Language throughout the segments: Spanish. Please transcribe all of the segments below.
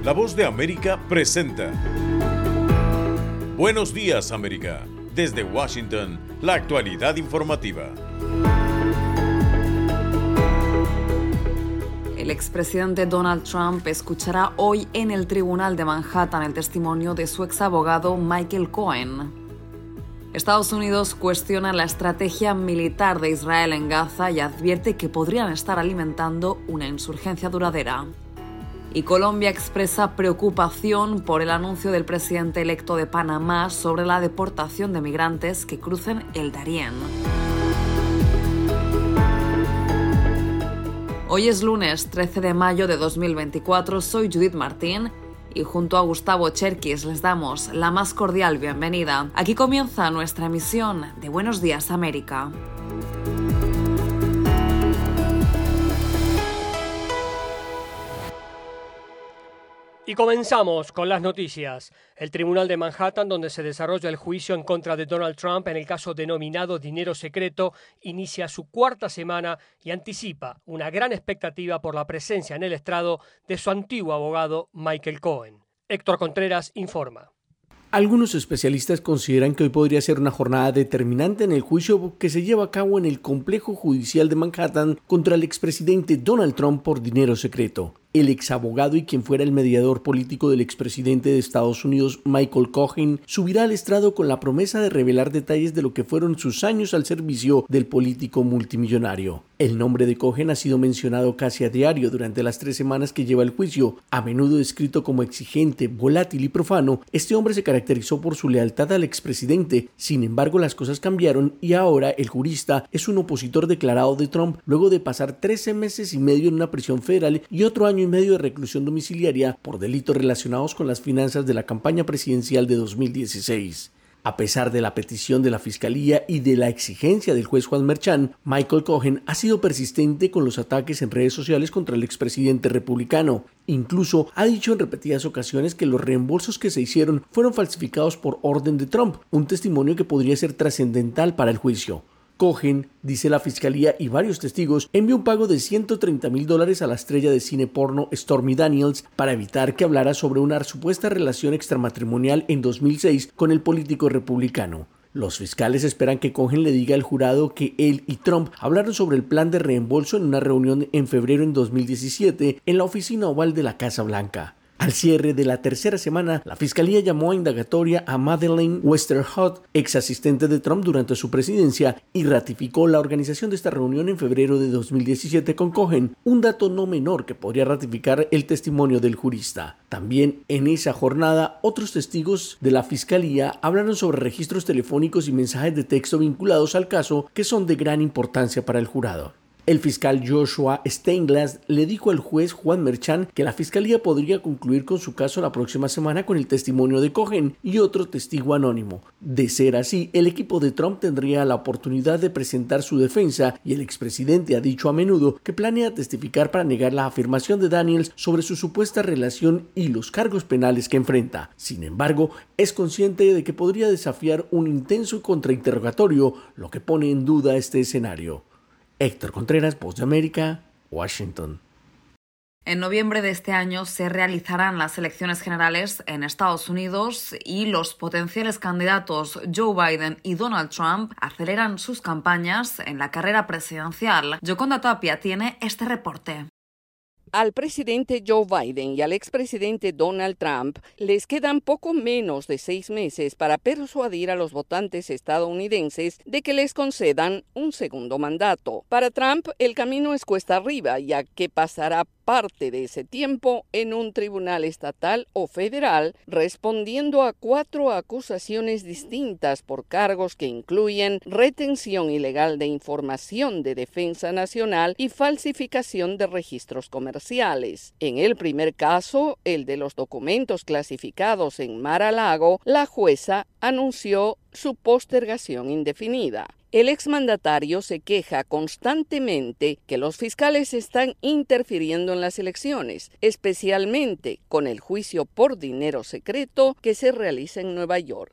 La Voz de América presenta Buenos Días, América. Desde Washington, la actualidad informativa. El expresidente Donald Trump escuchará hoy en el Tribunal de Manhattan el testimonio de su exabogado Michael Cohen. Estados Unidos cuestiona la estrategia militar de Israel en Gaza y advierte que podrían estar alimentando una insurgencia duradera. Y Colombia expresa preocupación por el anuncio del presidente electo de Panamá sobre la deportación de migrantes que crucen el Darién. Hoy es lunes 13 de mayo de 2024, soy Judith Martín y junto a Gustavo Cherkis les damos la más cordial bienvenida. Aquí comienza nuestra emisión de Buenos Días América. Y comenzamos con las noticias. El Tribunal de Manhattan, donde se desarrolla el juicio en contra de Donald Trump en el caso denominado Dinero Secreto, inicia su cuarta semana y anticipa una gran expectativa por la presencia en el estrado de su antiguo abogado Michael Cohen. Héctor Contreras informa. Algunos especialistas consideran que hoy podría ser una jornada determinante en el juicio que se lleva a cabo en el complejo judicial de Manhattan contra el expresidente Donald Trump por dinero secreto. El exabogado y quien fuera el mediador político del expresidente de Estados Unidos, Michael Cohen, subirá al estrado con la promesa de revelar detalles de lo que fueron sus años al servicio del político multimillonario. El nombre de Cohen ha sido mencionado casi a diario durante las 3 semanas que lleva el juicio. A menudo descrito como exigente, volátil y profano, este hombre se caracterizó por su lealtad al expresidente. Sin embargo, las cosas cambiaron y ahora el jurista es un opositor declarado de Trump luego de pasar 13 meses y medio en una prisión federal y otro año y medio de reclusión domiciliaria por delitos relacionados con las finanzas de la campaña presidencial de 2016. A pesar de la petición de la Fiscalía y de la exigencia del juez Juan Merchan, Michael Cohen ha sido persistente con los ataques en redes sociales contra el expresidente republicano. Incluso ha dicho en repetidas ocasiones que los reembolsos que se hicieron fueron falsificados por orden de Trump, un testimonio que podría ser trascendental para el juicio. Cohen, dice la Fiscalía y varios testigos, envió un pago de $130,000 a la estrella de cine porno Stormy Daniels para evitar que hablara sobre una supuesta relación extramatrimonial en 2006 con el político republicano. Los fiscales esperan que Cohen le diga al jurado que él y Trump hablaron sobre el plan de reembolso en una reunión en febrero en 2017 en la oficina oval de la Casa Blanca. Al cierre de la tercera semana, la Fiscalía llamó a indagatoria a Madeleine Westerhout, ex asistente de Trump durante su presidencia, y ratificó la organización de esta reunión en febrero de 2017 con Cohen, un dato no menor que podría ratificar el testimonio del jurista. También en esa jornada, otros testigos de la Fiscalía hablaron sobre registros telefónicos y mensajes de texto vinculados al caso que son de gran importancia para el jurado. El fiscal Joshua Steinglass le dijo al juez Juan Merchan que la fiscalía podría concluir con su caso la próxima semana con el testimonio de Cohen y otro testigo anónimo. De ser así, el equipo de Trump tendría la oportunidad de presentar su defensa y el expresidente ha dicho a menudo que planea testificar para negar la afirmación de Daniels sobre su supuesta relación y los cargos penales que enfrenta. Sin embargo, es consciente de que podría desafiar un intenso contrainterrogatorio, lo que pone en duda este escenario. Héctor Contreras, Voz de América, Washington. En noviembre de este año se realizarán las elecciones generales en Estados Unidos y los potenciales candidatos Joe Biden y Donald Trump aceleran sus campañas en la carrera presidencial. Yoconda Tapia tiene este reporte. Al presidente Joe Biden y al expresidente Donald Trump les quedan poco menos de 6 meses para persuadir a los votantes estadounidenses de que les concedan un segundo mandato. Para Trump, el camino es cuesta arriba, ya que pasará parte de ese tiempo en un tribunal estatal o federal, respondiendo a 4 acusaciones distintas por cargos que incluyen retención ilegal de información de defensa nacional y falsificación de registros comerciales. En el primer caso, el de los documentos clasificados en Mar-a-Lago, la jueza anunció su postergación indefinida. El exmandatario se queja constantemente que los fiscales están interfiriendo en las elecciones, especialmente con el juicio por dinero secreto que se realiza en Nueva York.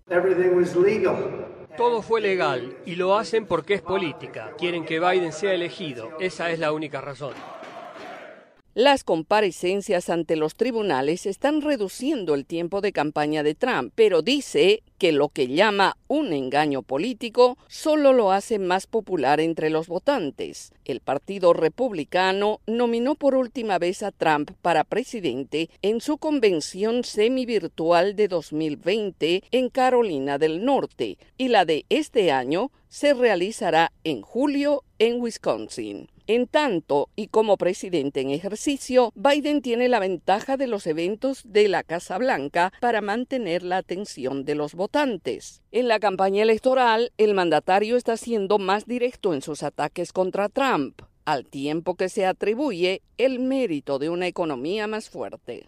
Todo fue legal y lo hacen porque es política. Quieren que Biden sea elegido. Esa es la única razón. Las comparecencias ante los tribunales están reduciendo el tiempo de campaña de Trump, pero dice que lo que llama un engaño político solo lo hace más popular entre los votantes. El Partido Republicano nominó por última vez a Trump para presidente en su convención semivirtual de 2020 en Carolina del Norte, y la de este año se realizará en julio en Wisconsin. En tanto, y como presidente en ejercicio, Biden tiene la ventaja de los eventos de la Casa Blanca para mantener la atención de los votantes. En la campaña electoral, el mandatario está siendo más directo en sus ataques contra Trump, al tiempo que se atribuye el mérito de una economía más fuerte.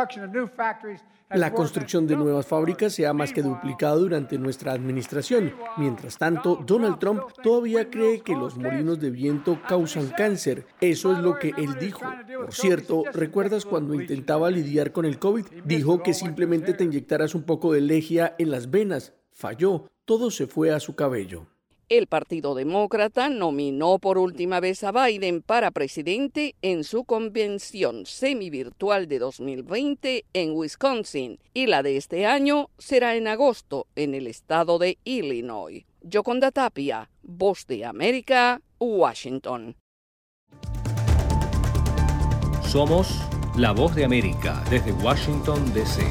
La construcción de nuevas fábricas se ha más que duplicado durante nuestra administración. Mientras tanto, Donald Trump todavía cree que los molinos de viento causan cáncer. Eso es lo que él dijo. Por cierto, ¿recuerdas cuando intentaba lidiar con el COVID? Dijo que simplemente te inyectaras un poco de lejía en las venas. Falló. Todo se fue a su cabello. El Partido Demócrata nominó por última vez a Biden para presidente en su convención semivirtual de 2020 en Wisconsin, y la de este año será en agosto en el estado de Illinois. Yoconda Tapia, Voz de América, Washington. Somos la Voz de América desde Washington, D.C.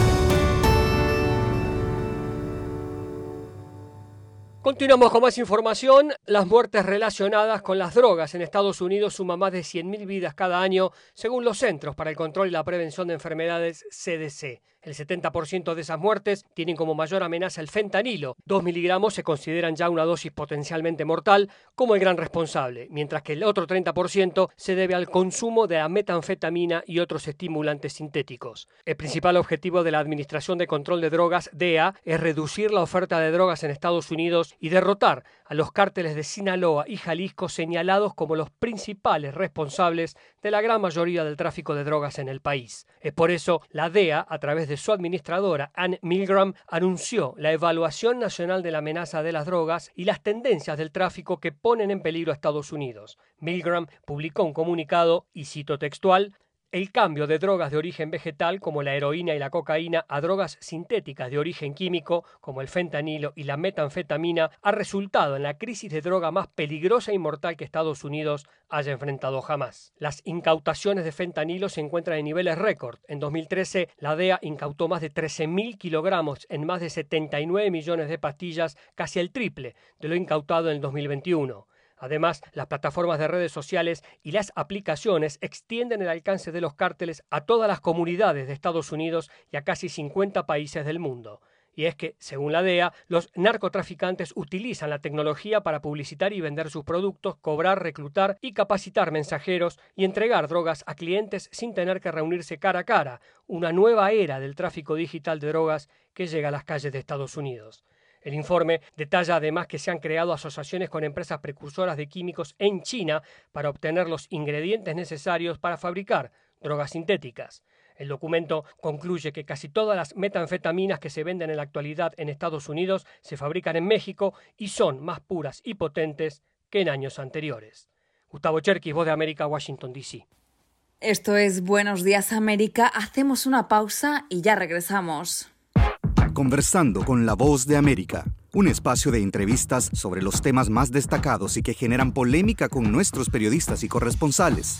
Continuamos con más información. Las muertes relacionadas con las drogas en Estados Unidos suman más de 100.000 vidas cada año, según los Centros para el Control y la Prevención de Enfermedades, CDC. El 70% de esas muertes tienen como mayor amenaza el fentanilo. 2 miligramos se consideran ya una dosis potencialmente mortal como el gran responsable, mientras que el otro 30% se debe al consumo de la metanfetamina y otros estimulantes sintéticos. El principal objetivo de la Administración de Control de Drogas, DEA, es reducir la oferta de drogas en Estados Unidos y derrotar a los cárteles de Sinaloa y Jalisco, señalados como los principales responsables de la gran mayoría del tráfico de drogas en el país. Es por eso la DEA, a través de su administradora, Ann Milgram, anunció la evaluación nacional de la amenaza de las drogas y las tendencias del tráfico que ponen en peligro a Estados Unidos. Milgram publicó un comunicado, y cito textual: el cambio de drogas de origen vegetal, como la heroína y la cocaína, a drogas sintéticas de origen químico, como el fentanilo y la metanfetamina, ha resultado en la crisis de droga más peligrosa y mortal que Estados Unidos haya enfrentado jamás. Las incautaciones de fentanilo se encuentran en niveles récord. En 2013, la DEA incautó más de 13.000 kilogramos en más de 79 millones de pastillas, casi el triple de lo incautado en el 2021. Además, las plataformas de redes sociales y las aplicaciones extienden el alcance de los cárteles a todas las comunidades de Estados Unidos y a casi 50 países del mundo. Y es que, según la DEA, los narcotraficantes utilizan la tecnología para publicitar y vender sus productos, cobrar, reclutar y capacitar mensajeros y entregar drogas a clientes sin tener que reunirse cara a cara, una nueva era del tráfico digital de drogas que llega a las calles de Estados Unidos. El informe detalla además que se han creado asociaciones con empresas precursoras de químicos en China para obtener los ingredientes necesarios para fabricar drogas sintéticas. El documento concluye que casi todas las metanfetaminas que se venden en la actualidad en Estados Unidos se fabrican en México y son más puras y potentes que en años anteriores. Gustavo Cherkis, Voz de América, Washington, D.C. Esto es Buenos Días América. Hacemos una pausa y ya regresamos. Conversando con la Voz de América, un espacio de entrevistas sobre los temas más destacados y que generan polémica con nuestros periodistas y corresponsales.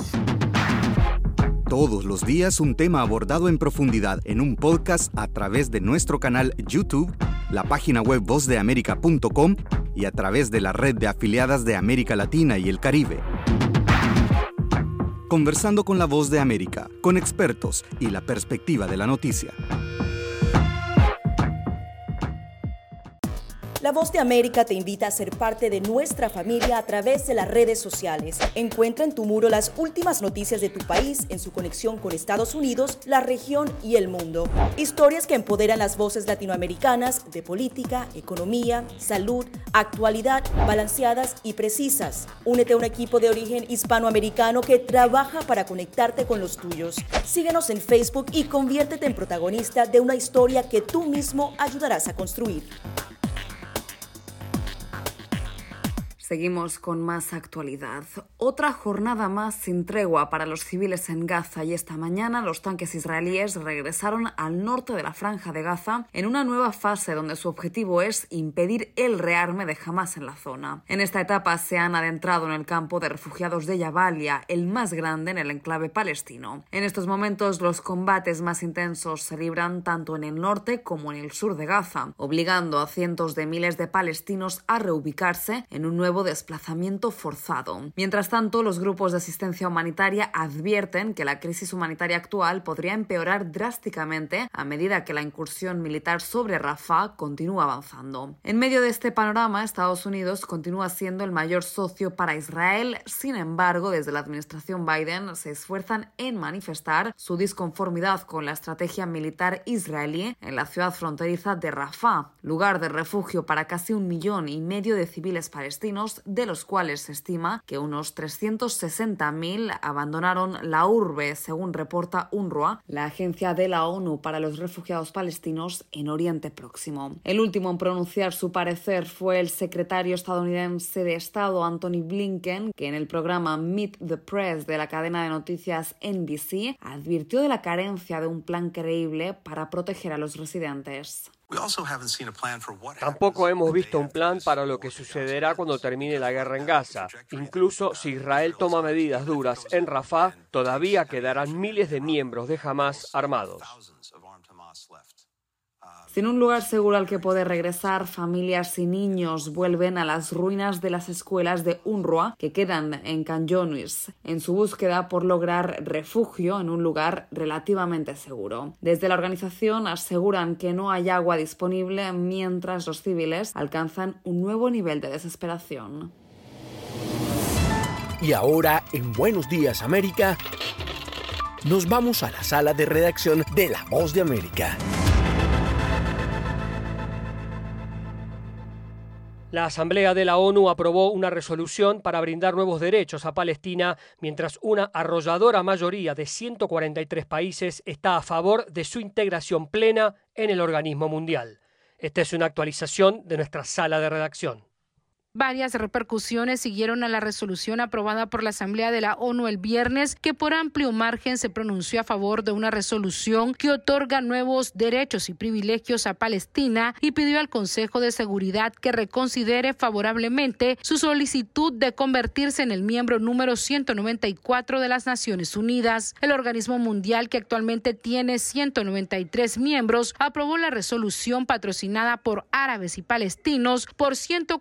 Todos los días un tema abordado en profundidad en un podcast a través de nuestro canal YouTube, la página web vozdeamerica.com y a través de la red de afiliadas de América Latina y el Caribe. Conversando con la Voz de América, con expertos y la perspectiva de la noticia. La Voz de América te invita a ser parte de nuestra familia a través de las redes sociales. Encuentra en tu muro las últimas noticias de tu país en su conexión con Estados Unidos, la región y el mundo. Historias que empoderan las voces latinoamericanas de política, economía, salud, actualidad, balanceadas y precisas. Únete a un equipo de origen hispanoamericano que trabaja para conectarte con los tuyos. Síguenos en Facebook y conviértete en protagonista de una historia que tú mismo ayudarás a construir. Seguimos con más actualidad. Otra jornada más sin tregua para los civiles en Gaza y esta mañana los tanques israelíes regresaron al norte de la Franja de Gaza en una nueva fase donde su objetivo es impedir el rearme de Hamás en la zona. En esta etapa se han adentrado en el campo de refugiados de Jabalia, el más grande en el enclave palestino. En estos momentos los combates más intensos se libran tanto en el norte como en el sur de Gaza, obligando a cientos de miles de palestinos a reubicarse en un nuevo desplazamiento forzado. Mientras tanto, los grupos de asistencia humanitaria advierten que la crisis humanitaria actual podría empeorar drásticamente a medida que la incursión militar sobre Rafah continúa avanzando. En medio de este panorama, Estados Unidos continúa siendo el mayor socio para Israel. Sin embargo, desde la administración Biden se esfuerzan en manifestar su disconformidad con la estrategia militar israelí en la ciudad fronteriza de Rafah, lugar de refugio para casi 1,5 millones de civiles palestinos, de los cuales se estima que unos 360.000 abandonaron la urbe, según reporta UNRWA, la agencia de la ONU para los refugiados palestinos en Oriente Próximo. El último en pronunciar su parecer fue el secretario estadounidense de Estado Antony Blinken, que en el programa Meet the Press de la cadena de noticias NBC advirtió de la carencia de un plan creíble para proteger a los residentes. Tampoco hemos visto un plan para lo que sucederá cuando termine la guerra en Gaza. Incluso si Israel toma medidas duras en Rafah, todavía quedarán miles de miembros de Hamás armados. Sin un lugar seguro al que poder regresar, familias y niños vuelven a las ruinas de las escuelas de UNRWA que quedan en Khan Younis, en su búsqueda por lograr refugio en un lugar relativamente seguro. Desde la organización aseguran que no hay agua disponible mientras los civiles alcanzan un nuevo nivel de desesperación. Y ahora, en Buenos Días América, nos vamos a la sala de redacción de La Voz de América. La Asamblea de la ONU aprobó una resolución para brindar nuevos derechos a Palestina, mientras una arrolladora mayoría de 143 países está a favor de su integración plena en el organismo mundial. Esta es una actualización de nuestra sala de redacción. Varias repercusiones siguieron a la resolución aprobada por la Asamblea de la ONU el viernes, que por amplio margen se pronunció a favor de una resolución que otorga nuevos derechos y privilegios a Palestina y pidió al Consejo de Seguridad que reconsidere favorablemente su solicitud de convertirse en el miembro número 194 de las Naciones Unidas. El organismo mundial, que actualmente tiene 193 miembros, aprobó la resolución patrocinada por árabes y palestinos por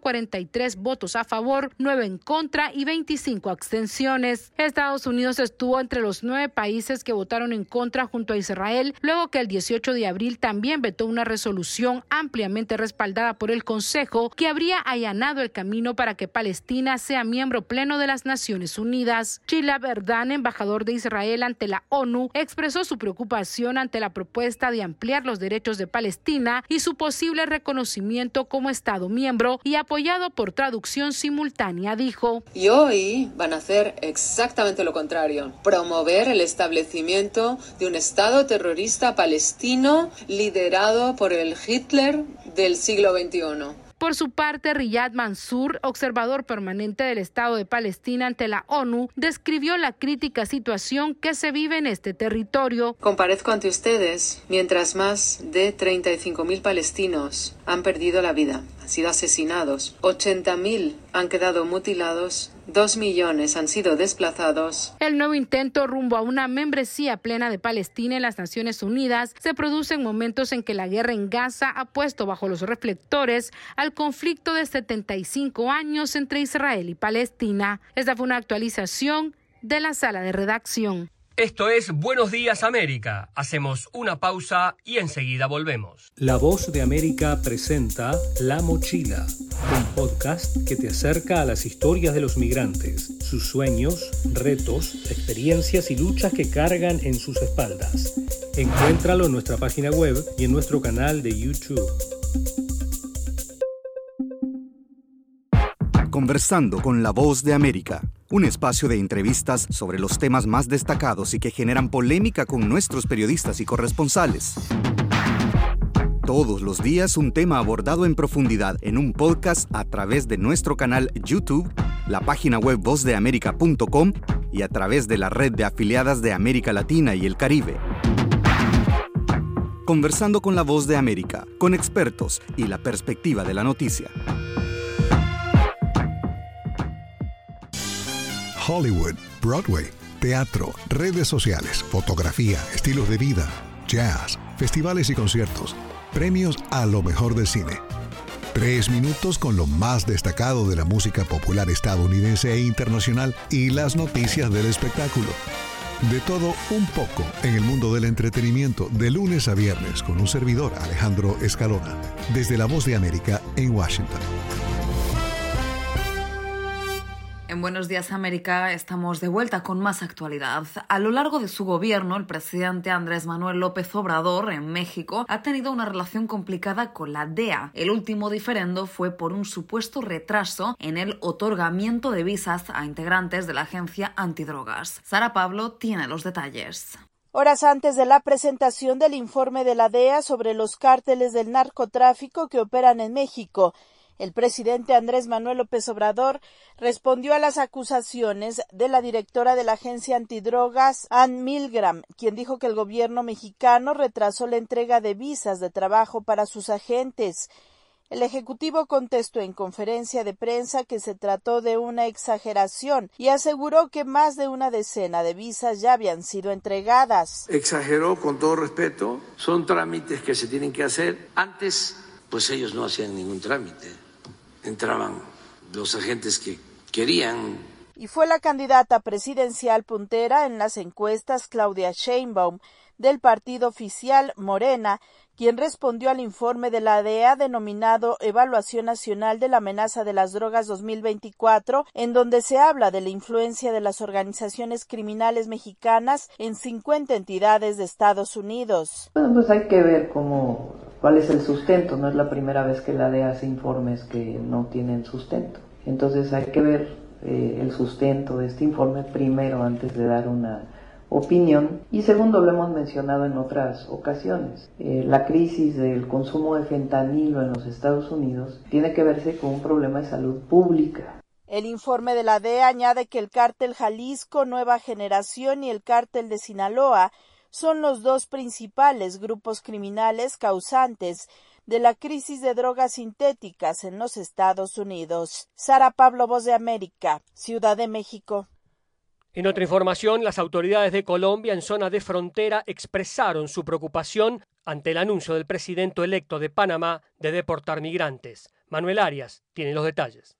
143 votos a favor, 9 en contra y 25 abstenciones. Estados Unidos estuvo entre los 9 países que votaron en contra junto a Israel, luego que el 18 de abril también vetó una resolución ampliamente respaldada por el Consejo que habría allanado el camino para que Palestina sea miembro pleno de las Naciones Unidas. Gilad Erdan, embajador de Israel ante la ONU, expresó su preocupación ante la propuesta de ampliar los derechos de Palestina y su posible reconocimiento como Estado miembro, y apoyado por traducción simultánea, dijo: Y hoy van a hacer exactamente lo contrario, promover el establecimiento de un Estado terrorista palestino liderado por el Hitler del siglo XXI. Por su parte, Riyad Mansour, observador permanente del Estado de Palestina ante la ONU, describió la crítica situación que se vive en este territorio. Comparezco ante ustedes mientras más de 35.000 palestinos han perdido la vida, han sido asesinados, 80.000 han quedado mutilados, 2 millones han sido desplazados. El nuevo intento rumbo a una membresía plena de Palestina en las Naciones Unidas se produce en momentos en que la guerra en Gaza ha puesto bajo los reflectores al conflicto de 75 años entre Israel y Palestina. Esta fue una actualización de la sala de redacción. Esto es Buenos Días América. Hacemos una pausa y enseguida volvemos. La Voz de América presenta La Mochila, un podcast que te acerca a las historias de los migrantes, sus sueños, retos, experiencias y luchas que cargan en sus espaldas. Encuéntralo en nuestra página web y en nuestro canal de YouTube. Conversando con La Voz de América, un espacio de entrevistas sobre los temas más destacados y que generan polémica con nuestros periodistas y corresponsales. Todos los días un tema abordado en profundidad en un podcast a través de nuestro canal YouTube, la página web vozdeamerica.com y a través de la red de afiliadas de América Latina y el Caribe. Conversando con la Voz de América, con expertos y la perspectiva de la noticia. Hollywood, Broadway, teatro, redes sociales, fotografía, estilos de vida, jazz, festivales y conciertos, premios a lo mejor del cine. 3 minutos con lo más destacado de la música popular estadounidense e internacional y las noticias del espectáculo. De todo un poco en el mundo del entretenimiento, de lunes a viernes, con un servidor, Alejandro Escalona, desde La Voz de América en Washington. En Buenos Días América estamos de vuelta con más actualidad. A lo largo de su gobierno, el presidente Andrés Manuel López Obrador en México ha tenido una relación complicada con la DEA. El último diferendo fue por un supuesto retraso en el otorgamiento de visas a integrantes de la agencia antidrogas. Sara Pablo tiene los detalles. Horas antes de la presentación del informe de la DEA sobre los cárteles del narcotráfico que operan en México, el presidente Andrés Manuel López Obrador respondió a las acusaciones de la directora de la agencia antidrogas, Ann Milgram, quien dijo que el gobierno mexicano retrasó la entrega de visas de trabajo para sus agentes. El ejecutivo contestó en conferencia de prensa que se trató de una exageración y aseguró que más de una decena de visas ya habían sido entregadas. Exageró, con todo respeto, son trámites que se tienen que hacer. Antes, pues ellos no hacían ningún trámite. Entraban los agentes que querían. Y fue la candidata presidencial puntera en las encuestas, Claudia Sheinbaum, del partido oficial Morena, quien respondió al informe de la DEA denominado Evaluación Nacional de la Amenaza de las Drogas 2024, en donde se habla de la influencia de las organizaciones criminales mexicanas en 50 entidades de Estados Unidos. Bueno, pues hay que ver cuál es el sustento. No es la primera vez que la DEA hace informes que no tienen sustento. Entonces hay que ver el sustento de este informe primero antes de dar una opinión. Y segundo, lo hemos mencionado en otras ocasiones. La crisis del consumo de fentanilo en los Estados Unidos tiene que verse con un problema de salud pública. El informe de la DEA añade que el cártel Jalisco Nueva Generación y el cártel de Sinaloa son los dos principales grupos criminales causantes de la crisis de drogas sintéticas en los Estados Unidos. Sara Pablo, Voz de América, Ciudad de México. En otra información, las autoridades de Colombia en zona de frontera expresaron su preocupación ante el anuncio del presidente electo de Panamá de deportar migrantes. Manuel Arias tiene los detalles.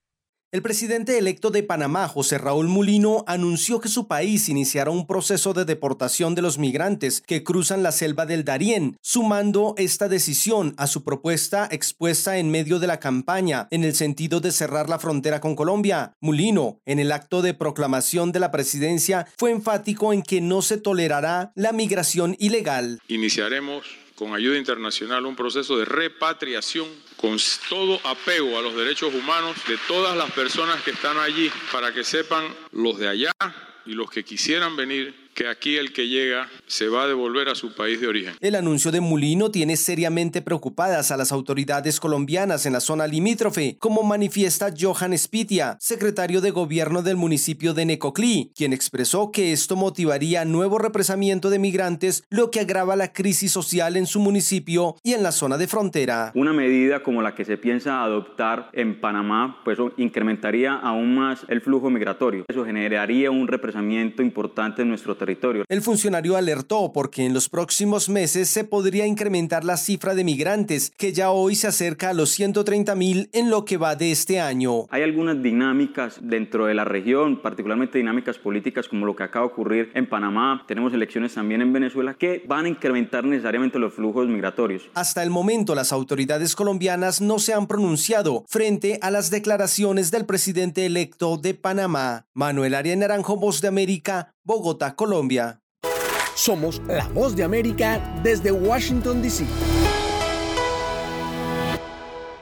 El presidente electo de Panamá, José Raúl Mulino, anunció que su país iniciará un proceso de deportación de los migrantes que cruzan la selva del Darién, sumando esta decisión a su propuesta expuesta en medio de la campaña en el sentido de cerrar la frontera con Colombia. Mulino, en el acto de proclamación de la presidencia, fue enfático en que no se tolerará la migración ilegal. Iniciaremos con ayuda internacional un proceso de repatriación con todo apego a los derechos humanos de todas las personas que están allí, para que sepan los de allá y los que quisieran venir que aquí el que llega se va a devolver a su país de origen. El anuncio de Mulino tiene seriamente preocupadas a las autoridades colombianas en la zona limítrofe, como manifiesta Johan Spitia, secretario de gobierno del municipio de Necoclí, quien expresó que esto motivaría nuevo represamiento de migrantes, lo que agrava la crisis social en su municipio y en la zona de frontera. Una medida como la que se piensa adoptar en Panamá, pues incrementaría aún más el flujo migratorio. Eso generaría un represamiento importante en nuestro territorio. El funcionario alertó porque en los próximos meses se podría incrementar la cifra de migrantes, que ya hoy se acerca a los 130,000 en lo que va de este año. Hay algunas dinámicas dentro de la región, particularmente dinámicas políticas como lo que acaba de ocurrir en Panamá. Tenemos elecciones también en Venezuela que van a incrementar necesariamente los flujos migratorios. Hasta el momento las autoridades colombianas no se han pronunciado frente a las declaraciones del presidente electo de Panamá. Manuel Arias Naranjo, Voz de América, Bogotá, Colombia. Somos la Voz de América desde Washington, D.C.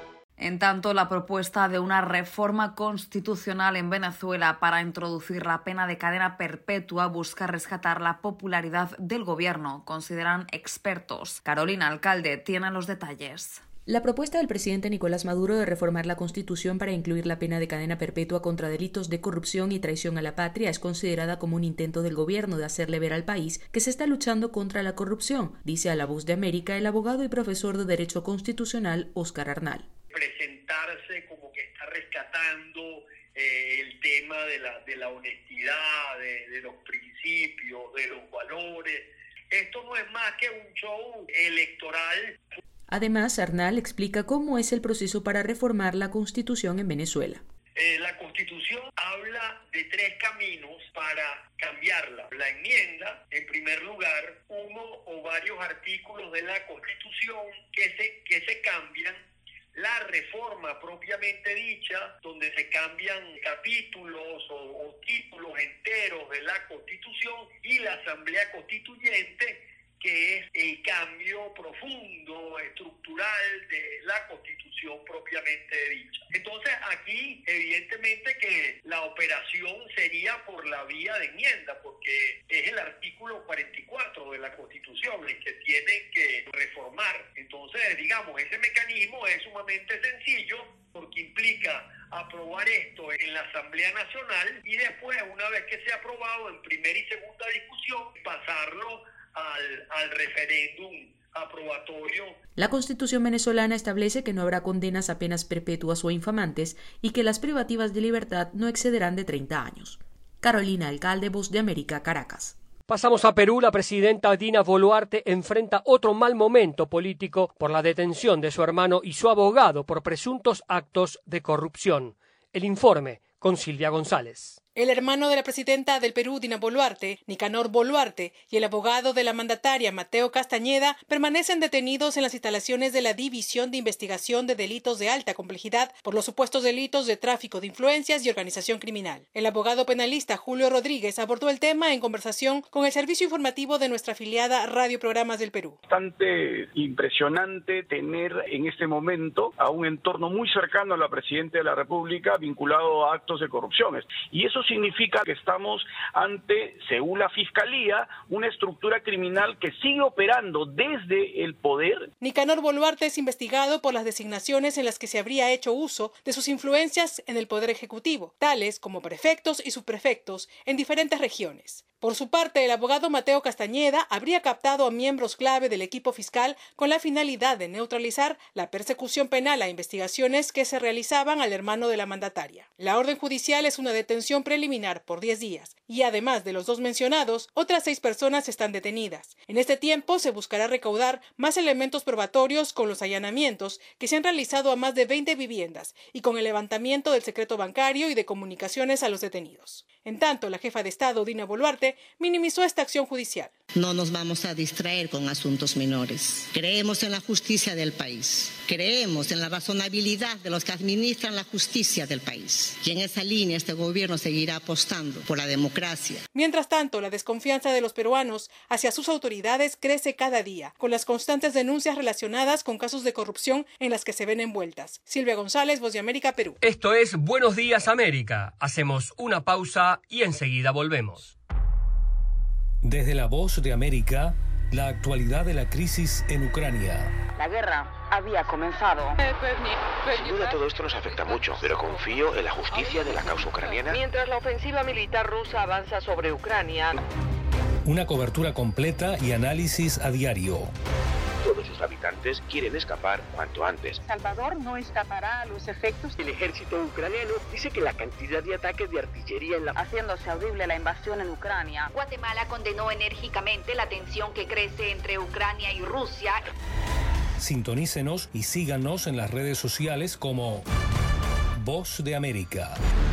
En tanto, la propuesta de una reforma constitucional en Venezuela para introducir la pena de cadena perpetua busca rescatar la popularidad del gobierno, consideran expertos. Carolina Alcalde tiene los detalles. La propuesta del presidente Nicolás Maduro de reformar la Constitución para incluir la pena de cadena perpetua contra delitos de corrupción y traición a la patria es considerada como un intento del gobierno de hacerle ver al país que se está luchando contra la corrupción, dice a La Voz de América el abogado y profesor de Derecho Constitucional Óscar Arnal. Presentarse como que está rescatando el tema de la honestidad, de los principios, de los valores. Esto no es más que un show electoral. Además, Arnal explica cómo es el proceso para reformar la Constitución en Venezuela. La Constitución habla de 3 caminos para cambiarla. La enmienda, en primer lugar, uno o varios artículos de la Constitución que se cambian. La reforma propiamente dicha, donde se cambian capítulos o títulos enteros de la Constitución, y la Asamblea Constituyente, que es el cambio profundo, estructural de la Constitución propiamente dicha. Entonces aquí evidentemente que la operación sería por la vía de enmienda, porque es el artículo 44 de la Constitución el que tienen que reformar. Entonces, digamos, ese mecanismo es sumamente sencillo porque implica aprobar esto en la Asamblea Nacional y después, una vez que sea aprobado en primera y segunda discusión, pasarlo al referéndum aprobatorio. La Constitución venezolana establece que no habrá condenas a penas perpetuas o infamantes y que las privativas de libertad no excederán de 30 años. Carolina Alcalde, Voz de América, Caracas. Pasamos a Perú. La presidenta Dina Boluarte enfrenta otro mal momento político por la detención de su hermano y su abogado por presuntos actos de corrupción. El informe con Silvia González. El hermano de la presidenta del Perú, Dina Boluarte, Nicanor Boluarte, y el abogado de la mandataria, Mateo Castañeda, permanecen detenidos en las instalaciones de la División de Investigación de Delitos de Alta Complejidad por los supuestos delitos de tráfico de influencias y organización criminal. El abogado penalista Julio Rodríguez abordó el tema en conversación con el servicio informativo de nuestra afiliada Radio Programas del Perú. Bastante impresionante tener en este momento a un entorno muy cercano a la presidenta de la República vinculado a actos de corrupción. Y eso significa que estamos ante, según la Fiscalía, una estructura criminal que sigue operando desde el poder. Nicanor Boluarte es investigado por las designaciones en las que se habría hecho uso de sus influencias en el Poder Ejecutivo, tales como prefectos y subprefectos en diferentes regiones. Por su parte, el abogado Mateo Castañeda habría captado a miembros clave del equipo fiscal con la finalidad de neutralizar la persecución penal a investigaciones que se realizaban al hermano de la mandataria. La orden judicial es una detención preliminar por 10 días y además de los 2 mencionados, otras 6 personas están detenidas. En este tiempo se buscará recaudar más elementos probatorios con los allanamientos que se han realizado a más de 20 viviendas y con el levantamiento del secreto bancario y de comunicaciones a los detenidos. En tanto, la jefa de Estado, Dina Boluarte, minimizó esta acción judicial. No nos vamos a distraer con asuntos menores. Creemos en la justicia del país. Creemos en la razonabilidad de los que administran la justicia del país. Y en esa línea este gobierno seguirá apostando por la democracia. Mientras tanto, la desconfianza de los peruanos hacia sus autoridades crece cada día, con las constantes denuncias relacionadas con casos de corrupción en las que se ven envueltas. Silvia González, Voz de América, Perú. Esto es Buenos Días América. Hacemos una pausa y enseguida volvemos. Desde La Voz de América, la actualidad de la crisis en Ucrania. La guerra había comenzado. Sin duda todo esto nos afecta mucho, pero confío en la justicia de la causa ucraniana. Mientras la ofensiva militar rusa avanza sobre Ucrania. Una cobertura completa y análisis a diario. Todos sus habitantes quieren escapar cuanto antes. Salvador no escapará a los efectos. El ejército ucraniano dice que la cantidad de ataques de artillería haciéndose audible la invasión en Ucrania. Guatemala condenó enérgicamente la tensión que crece entre Ucrania y Rusia. Sintonícenos y síganos en las redes sociales como Voz de América.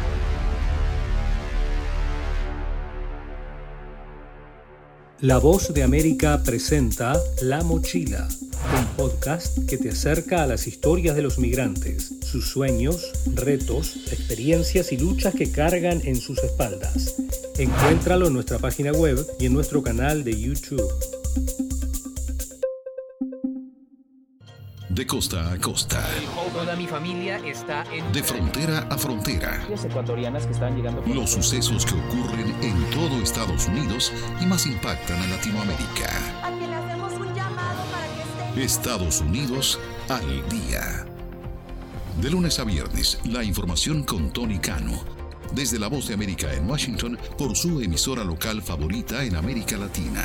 La Voz de América presenta La Mochila, un podcast que te acerca a las historias de los migrantes, sus sueños, retos, experiencias y luchas que cargan en sus espaldas. Encuéntralo en nuestra página web y en nuestro canal de YouTube. De costa a costa. Toda mi familia está en... De frontera a frontera. Ecuatorianas que están llegando... Los sucesos que ocurren en todo Estados Unidos y más impactan a Latinoamérica. A quien le hacemos un llamado para que estén... Estados Unidos al día. De lunes a viernes, la información con Tony Cano. Desde La Voz de América en Washington, por su emisora local favorita en América Latina.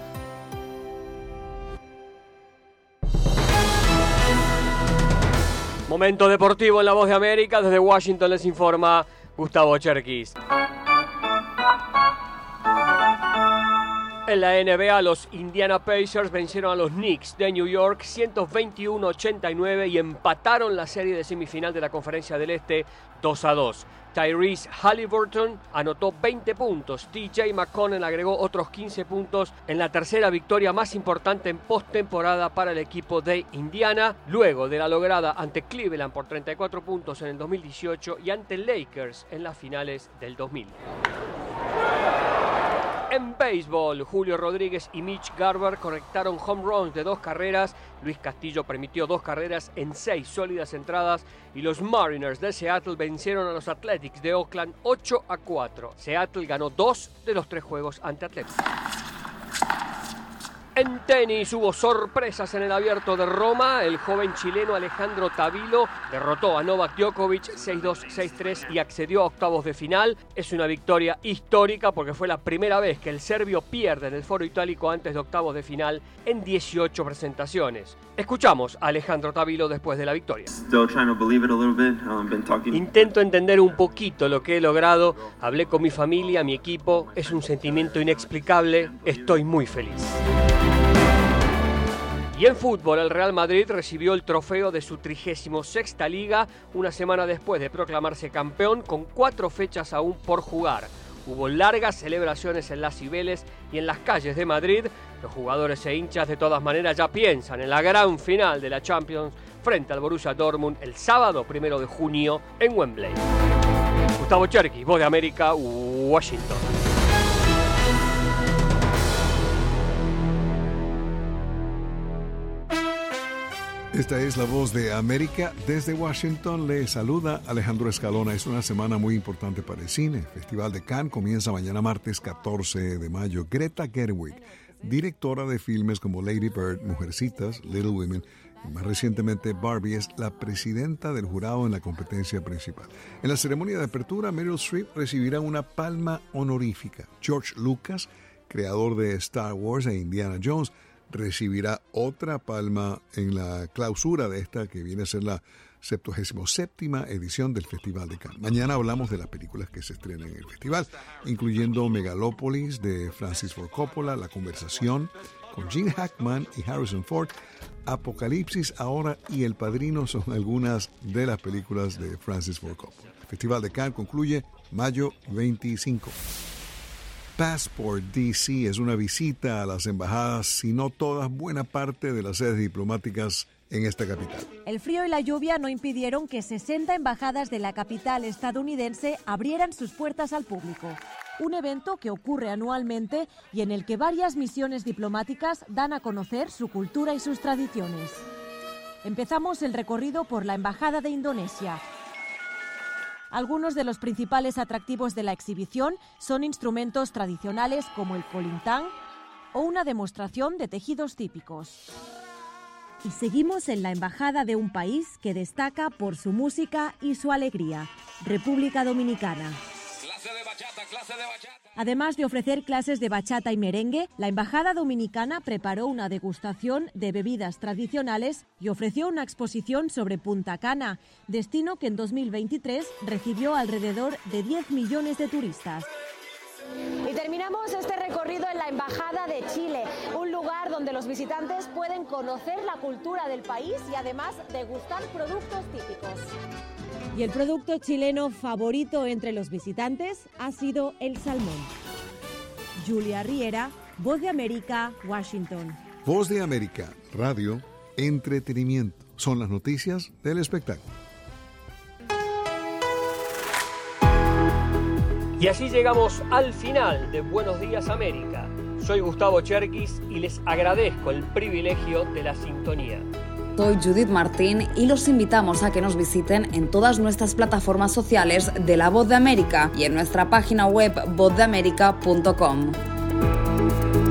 Momento deportivo en La Voz de América. Desde Washington les informa Gustavo Cherkis. En la NBA, los Indiana Pacers vencieron a los Knicks de New York 121-89 y empataron la serie de semifinal de la Conferencia del Este 2-2. Tyrese Haliburton anotó 20 puntos. TJ McConnell agregó otros 15 puntos en la tercera victoria más importante en postemporada para el equipo de Indiana, luego de la lograda ante Cleveland por 34 puntos en el 2018 y ante Lakers en las finales del 2000. En béisbol, Julio Rodríguez y Mitch Garver conectaron home runs de 2 carreras. Luis Castillo permitió 2 carreras en 6 sólidas entradas y los Mariners de Seattle vencieron a los Athletics de Oakland 8-4. Seattle ganó 2 de los 3 juegos ante Athletics. En tenis hubo sorpresas en el Abierto de Roma. El joven chileno Alejandro Tavilo derrotó a Novak Djokovic 6-2, 6-3 y accedió a octavos de final. Es una victoria histórica porque fue la primera vez que el serbio pierde en el Foro Itálico antes de octavos de final en 18 presentaciones. Escuchamos a Alejandro Tavilo después de la victoria. Intento entender un poquito lo que he logrado. Hablé con mi familia, mi equipo. Es un sentimiento inexplicable. Estoy muy feliz. Y en fútbol, el Real Madrid recibió el trofeo de su 36ª liga una semana después de proclamarse campeón con 4 fechas aún por jugar. Hubo largas celebraciones en las Cibeles y en las calles de Madrid. Los jugadores e hinchas de todas maneras ya piensan en la gran final de la Champions frente al Borussia Dortmund el sábado 1 de junio en Wembley. Gustavo Cherkis, Voz de América, Washington. Esta es La Voz de América. Desde Washington le saluda Alejandro Escalona. Es una semana muy importante para el cine. El Festival de Cannes comienza mañana martes 14 de mayo. Greta Gerwig, directora de filmes como Lady Bird, Mujercitas, Little Women y más recientemente Barbie, es la presidenta del jurado en la competencia principal. En la ceremonia de apertura, Meryl Streep recibirá una palma honorífica. George Lucas, creador de Star Wars e Indiana Jones, recibirá otra palma en la clausura de esta que viene a ser la 77ª edición del Festival de Cannes. Mañana hablamos de las películas que se estrenan en el festival, incluyendo Megalópolis de Francis Ford Coppola, La Conversación con Gene Hackman y Harrison Ford, Apocalipsis ahora y El Padrino son algunas de las películas de Francis Ford Coppola. El Festival de Cannes concluye mayo 25. Passport DC es una visita a las embajadas, si no todas, buena parte de las sedes diplomáticas en esta capital. El frío y la lluvia no impidieron que 60 embajadas de la capital estadounidense abrieran sus puertas al público. Un evento que ocurre anualmente y en el que varias misiones diplomáticas dan a conocer su cultura y sus tradiciones. Empezamos el recorrido por la Embajada de Indonesia. Algunos de los principales atractivos de la exhibición son instrumentos tradicionales como el kolintang o una demostración de tejidos típicos. Y seguimos en la embajada de un país que destaca por su música y su alegría, República Dominicana. Además de ofrecer clases de bachata y merengue, la Embajada Dominicana preparó una degustación de bebidas tradicionales y ofreció una exposición sobre Punta Cana, destino que en 2023 recibió alrededor de 10 millones de turistas. Y terminamos este recorrido en la Embajada de Chile, un lugar donde los visitantes pueden conocer la cultura del país y además degustar productos típicos. Y el producto chileno favorito entre los visitantes ha sido el salmón. Julia Riera, Voz de América, Washington. Voz de América, radio, entretenimiento. Son las noticias del espectáculo. Y así llegamos al final de Buenos Días América. Soy Gustavo Cherkis y les agradezco el privilegio de la sintonía. soy Judith Martín y los invitamos a que nos visiten en todas nuestras plataformas sociales de La Voz de América y en nuestra página web vozdeamerica.com.